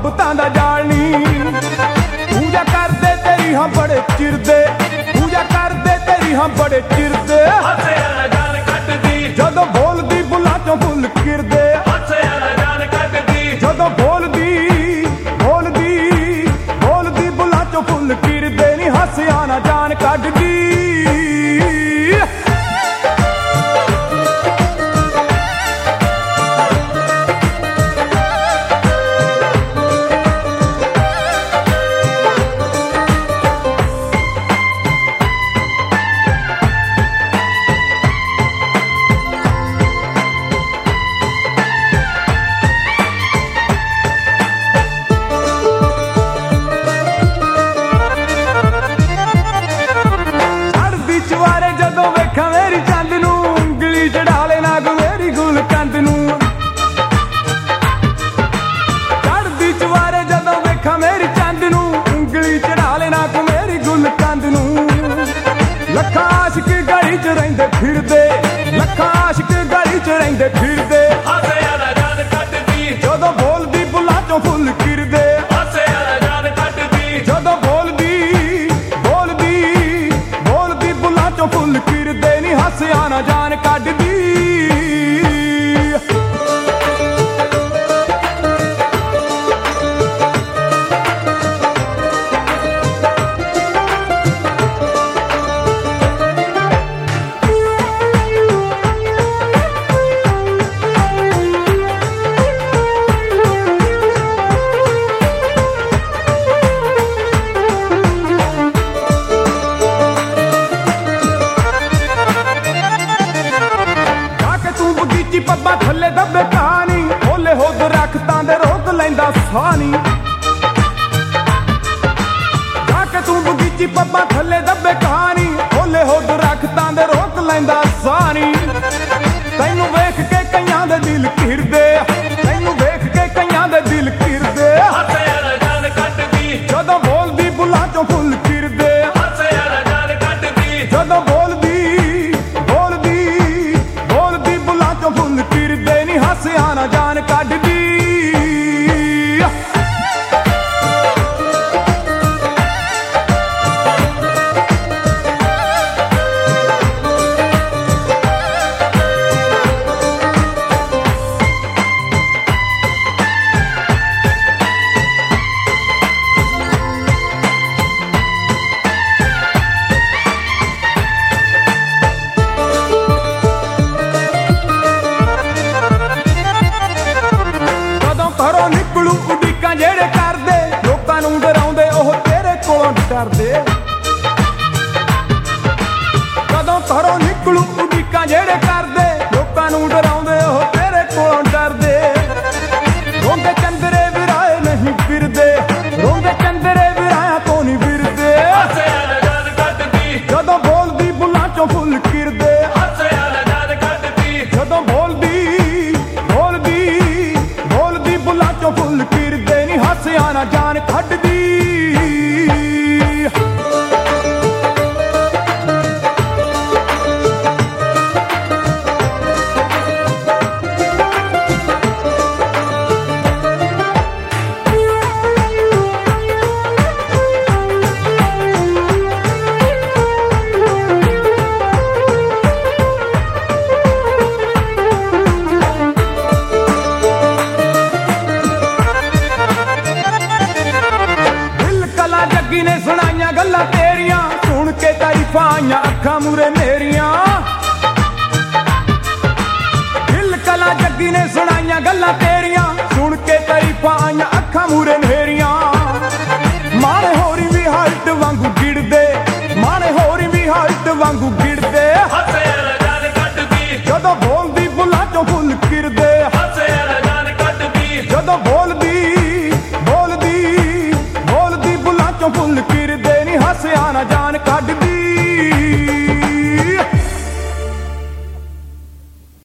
ਮੁਹੱਬਤਾਂ ਦਾ ਜਾਲ ਨੀ। ਪੂਜਾ ਕਰਦੇ ਤੇਰੀ ਹਾਂ ਬੜੇ ਚਿਰਦੇ, ਪੂਜਾ ਕਰਦੇ ਤੇਰੀ ਹਾਂ ਬੜੇ ਚਿਰਦੇ। ਹੱਸਿਆ ਨਾ ਜਾਨ ਕੱਟਦੀ ਜਦੋਂ ਬੋਲਦੀ ਬੁੱਲਾਂ ਚੋਂ ਫੁੱਲ ਕਿਰਦੇ। ਹੱਸਿਆ ਨਾ ਜਾਨ ਕੱਟਦੀ ਜਦੋਂ ਬੋਲਦੀ ਬੋਲਦੀ ਬੋਲਦੀ ਬੁੱਲਾਂ ਚੋਂ ਫੁੱਲ ਕਿਰਦੇ ਨੀ। ਹੱਸਿਆ ਨਾ ਜਾਨ ਕੱਢਦੀ। ਲੱਖਾਂ ਆਸ਼ਿਕ ਗਲੀ ਚ ਰਹਿੰਦੇ ਫਿਰਦੇ, ਲੱਖਾਂ ਆਸ਼ਿਕ ਗਲੀ ਚ ਰਹਿੰਦੇ ਫਿਰਦੇ। ਹੱਸਿਆ ਨਾ ਜਾਨ ਕੱਟਦੀ ਜਦੋਂ ਬੋਲਦੀ ਬੁੱਲਾਂ ਚੋਂ ਫੁੱਲ ਕਿਰਦੇ। ਹੱਸਿਆ ਨਾ ਜਾਨ ਕੱਟਦੀ ਜਦੋਂ ਬੋਲਦੀ ਬੋਲਦੀ ਬੋਲਦੀ ਬੁੱਲਾਂ ਚੋਂ ਫੁੱਲ ਕਿਰਦੇ ਨੀ। ਹੱਸਿਆ ਨਾ ਜਾਨ ਕੱਢਦੀ। ਪੱਬਾਂ ਥੱਲੇ ਦੱਬੇ ਕਹਾਣੀ, ਓਲੇ ਹੋ ਦਰਖਤਾਂ ਦੇ ਰੋਕ ਲੈਂਦਾ ਸਾਹ ਨੀ। ਜਾ ਕੇ ਤੂੰ ਬਗੀਚੀ ਪੱਬਾਂ ਥੱਲੇ ਦੱਬੇ ਕਹਾਣੀ, ਓਲੇ ਹੋ ਦਰਖਤਾਂ ਦੇ ਰੋਕ ਲੈਂਦਾ ਸਾਹ ਨੀ। ਤੈਨੂੰ ਵੇਖ ਕੇ ਕਈਆਂ ਦੇ ਦਿਲ ਘਿਰਦੇ, ਤੈਨੂੰ ਵੇਖ ਕੇ ਕਈਆਂ ਦੇ ਦਿਲ ਘਿਰਦੇ। ਹੱਸਿਆ ਨਾ ਜਾਨ ਕੱਟਦੀ ਜਦੋਂ ਬੋਲਦੀ ਬੁੱਲਾਂ ਚੋਂ ਫੁੱਲ ਕਿਰਦੇ। ਹੱਸਿਆ ਨਾ ਜਾਨ ਕੱਟਦੀ ਜਦੋਂ ਬੋਲਦੀ ਬੋਲਦੀ ਬੋਲਦੀ ਬੁੱਲਾਂ ਚੋਂ ਫੁੱਲ ਕਿਰਦੇ ਨੀ। ਹੱਸਿਆ ਨਾ ਜਾਨ ਕੱਢਦੀ। ਘਰੋਂ ਨਿਕਲੂ ਉਡੀਕਾਂ ਜਿਹੜੇ ਕਰਦੇ, ਲੋਕਾਂ ਨੂੰ ਡਰਾਉਂਦੇ ਉਹ ਤੇਰੇ ਕੋਲੋਂ ਡਰਦੇ। ਕਦੋਂ ਘਰੋਂ ਨਿਕਲੂ ਉਡੀਕਾਂ ਜਿਹੜੇ ਕਰਦੇ, ਲੋਕਾਂ ਨੂੰ ਡਰਾਉਂਦੇ ਉਹ ਤੇਰੇ ਕੋਲੋਂ ਡਰਦੇ। ਰੋਂਦੇ ਚੰਦਰੇ ਵਿਰਾਏ ਨਹੀਂ ਫਿਰਦੇ, ਰੋਂਦੇ ਚੰਦਰੇ ਵਿਰਾਇਆ ਤੋਂ ਨਹੀਂ ਫਿਰਦੇ। ਹੱਸਿਆ ਨਾ ਜਾਨ ਕੱਟਦੀ ਜਦੋਂ ਬੋਲਦੀ ਬੁੱਲਾਂ ਚੋਂ ਫੁੱਲ ਕਿਰਦੇ। ਹੱਸਿਆ ਨਾ ਜਾਨ ਕੱਟਦੀ ਜਦੋਂ ਬੋਲਦੀ ਬੋਲਦੀ ਬੋਲਦੀ ਬੁੱਲਾਂ ਚੋਂ ਫੁੱਲ ਕਿਰਦੇ ਨੀ। ਹੱਸਿਆ ਨਾ ਜਾਨ ਕੱਢਦੀ। ਜੱਗੀ ਨੇ ਸੁਣਾਈਆਂ ਗੱਲਾਂ ਤੇਰੀਆਂ, ਸੁਣ ਕੇ ਤਾਰੀਫਾਂ ਆਈਆਂ ਅੱਖਾਂ ਮੂਰੇ ਮੇਰੀਆਂ। ਦਿਲ ਕਲਾ ਜੱਗੀ ਨੇ ਸੁਣਾਈਆਂ ਗੱਲਾਂ ਤੇਰੀਆਂ, ਸੁਣ ਕੇ ਤਾਰੀਫਾਂ ਆਈਆਂ ਅੱਖਾਂ ਮੂਰੇ ਮੇਰੀਆਂ। ਮਾਣੇ ਹੋਰੀ ਵੀ ਹਾਲਤ ਵਾਂਗੂ ਗਿੜਦੇ, ਮਾਣੇ ਹੋਰੀ ਵੀ ਹਾਲਤ ਵਾਂਗੂ ਗਿੜਦੇ। ਹੱਸਿਆ ਨਾ ਜਾਨ ਕੱਟਦੀ ਜਦੋਂ ਬੋਲਦੀ ਬੁੱਲਾਂ ਚੋਂ ਫੁੱਲ ਕਿਰਦੇ। ਹੱਸਿਆ ਨਾ ਜਾਨ ਕੱਟਦੀ ਜਦੋਂ ਬੋਲਦੀ ਬੋਲਦੀ ਬੋਲਦੀ ਬੁੱਲਾਂ ਚੋਂ ਫੁੱਲ ਕਿਰਦੇ ਨੀ। ਹੱਸਿਆ ਨਾ ਜਾਨ ਕੱਢਦੀ।